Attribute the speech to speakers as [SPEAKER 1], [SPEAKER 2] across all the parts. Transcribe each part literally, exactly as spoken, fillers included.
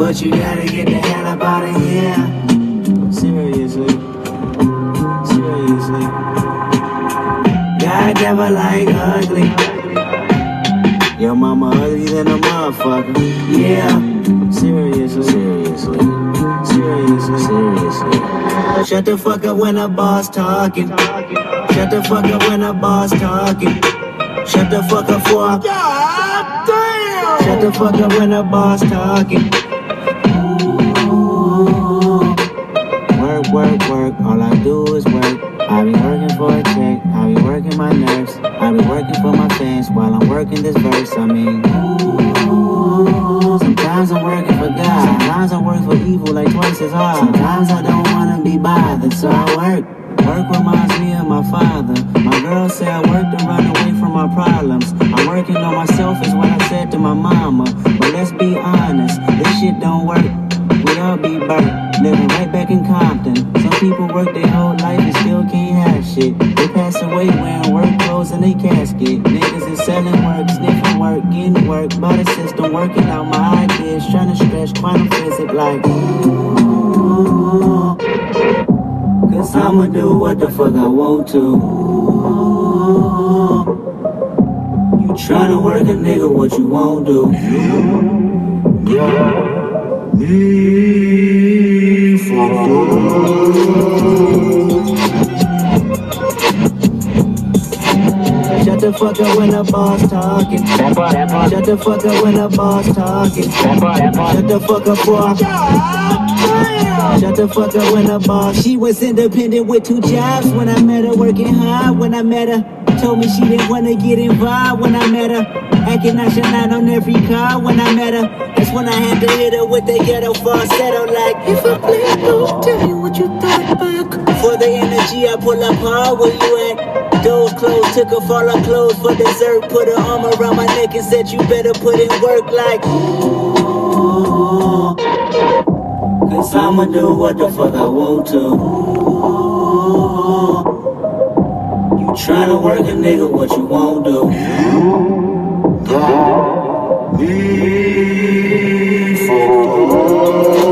[SPEAKER 1] but you gotta get the hell up out of here. Seriously, seriously. God never like ugly. Your mama ugly than a motherfucker. Yeah, seriously, seriously, seriously, seriously. Shut the fuck up when the boss talking. Shut the fuck up when the boss talking. Shut the fuck up for. God damn. Shut the fuck up when the boss talking. Work, work, work. All I do is work. I be working for a check. I be working my nerves. I be working for my fans while I'm working this verse. I mean, sometimes I'm working for God. Sometimes I work for evil like twice as hard. Sometimes I don't wanna be bothered, so I work. Work reminds me of my father. My girl said I work to run away from my problems. I'm working on myself is what I said to my mama. But let's be honest, this shit don't work. We all be burnt, living right back in Compton. Some people work their whole life and still can't have shit. They pass away wearing work clothes in their casket. Niggas is selling work, sniffing work, getting work. By the system, working out my ideas, trying to stretch quantum physics like ooh. Cause I'ma do what the fuck I want to. You tryna work a nigga, what you won't do. Me for Shut the fuck up when the boss talking. Shut the fuck up when the boss talking. Shut the fuck up boy. Shut the fuck up when the boss. She was independent with two jobs when I met her, working hard when I met her. Told me she didn't wanna get involved when I met her. Acting nonchalant on every car when I met her. That's when I had to hit her with the ghetto falsetto like, if I play it low, tell me what you thought back. For the energy I pull up hard, where you at? Those clothes, took off all her clothes for dessert. Put her arm around my neck and said you better put in work like ooh. Cause I'ma do what the fuck I want to. You tryna work a nigga, what you won't do. Me for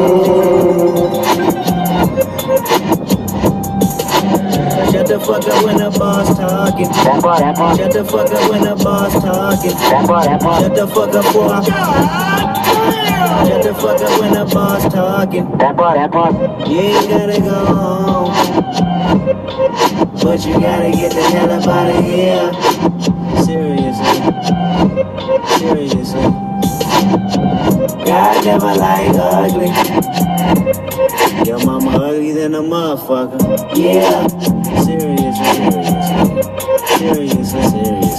[SPEAKER 1] Shut the fuck up when the boss talking. Shut the fuck up when the boss talking. Shut the fuck up boy. Shut the fuck up when the boss talking. You ain't gotta go home, but you gotta get the hell up out of here. Seriously, seriously. God never like ugly. Your mama ugly than a motherfucker. Yeah, seriously, seriously, seriously, seriously.